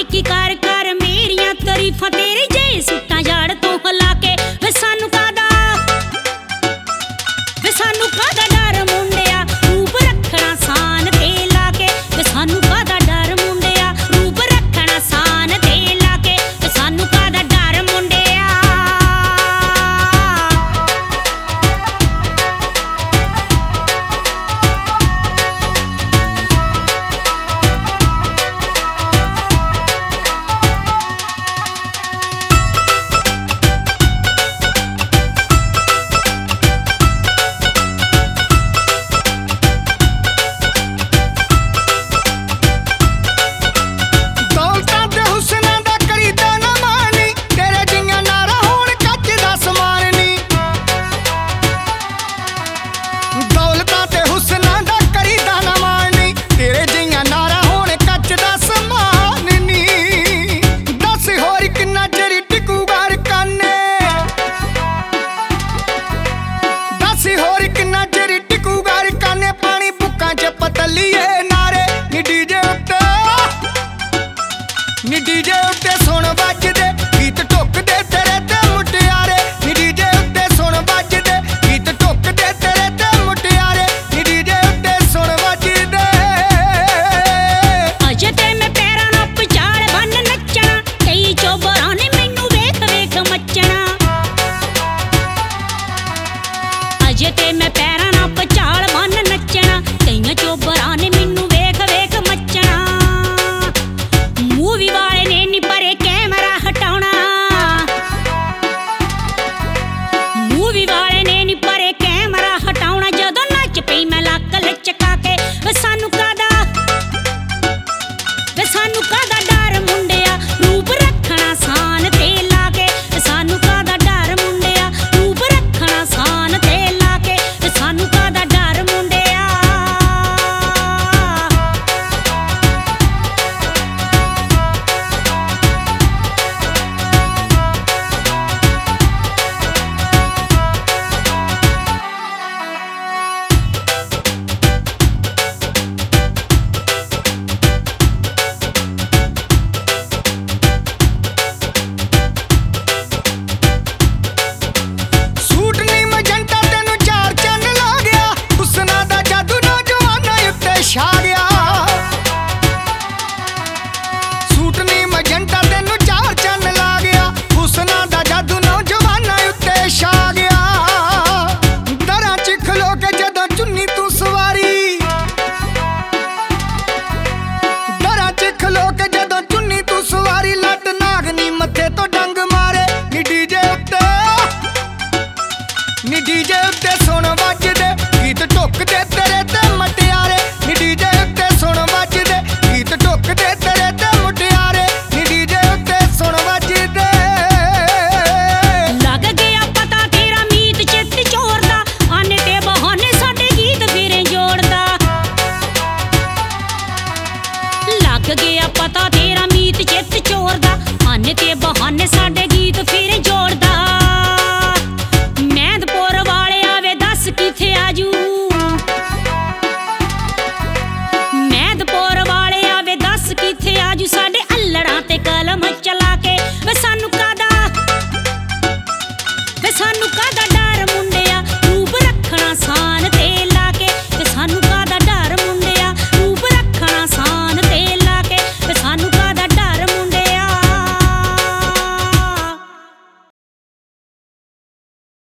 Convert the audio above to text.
गायकी कर कर मेरियां तारीफां तेरी जे सुट्टां जड़ तो हला के वे सानू कादा डर मुंडिया रूप रखना सान ते लाके वे सानू कादा डर मुंडिया रूप रखना सान ते लाके वे सानू कादा डर मुंडिया। डीजे उत्ते सुन बजदे गीत ठुकदे तेरे ते मुटियारे डीजे उत्ते सुन बजदे गीत ठुकदे तेरे ते मुटियारे डीजे उत्ते सुन बजदे। अजे ते मैं पैरां नाल पचाड़ बन नचना कई चोबरां ने मैनू वेख वेख मचना। अजे ते मैं पैरां नाल पचाड़ बन नचना कई चोबरां ने मैनू वेख वेख मचना। मूवी वाले ने नी परे कैमरा हटाउणा मूवी वाले ने नी परे कैमरा हटाउणा जदों नच पई मैं लक लचका के वे सानू कादा डर मुंडिया रूप रखना सान ते लाके वे सानू कादा डर मुंडिया रूप रखना सान ते लाके वे सानू कादा डर मुंडिया। डीजे उत्ते सुन बजदे गीत ठुकदे तेरे ते मुटियारे डीजे उत्ते सुन बजदे गीत ठुकदे तेरे ते मुटियारे डीजे उत्ते सुन बजदे। लग गया पता तेरा मीत चित चोरदा आने ते बहाने साडे गीत फिरे जोड़दा। लग गया पता तेरा मीत चित चोरदा आने ते बहाने साडे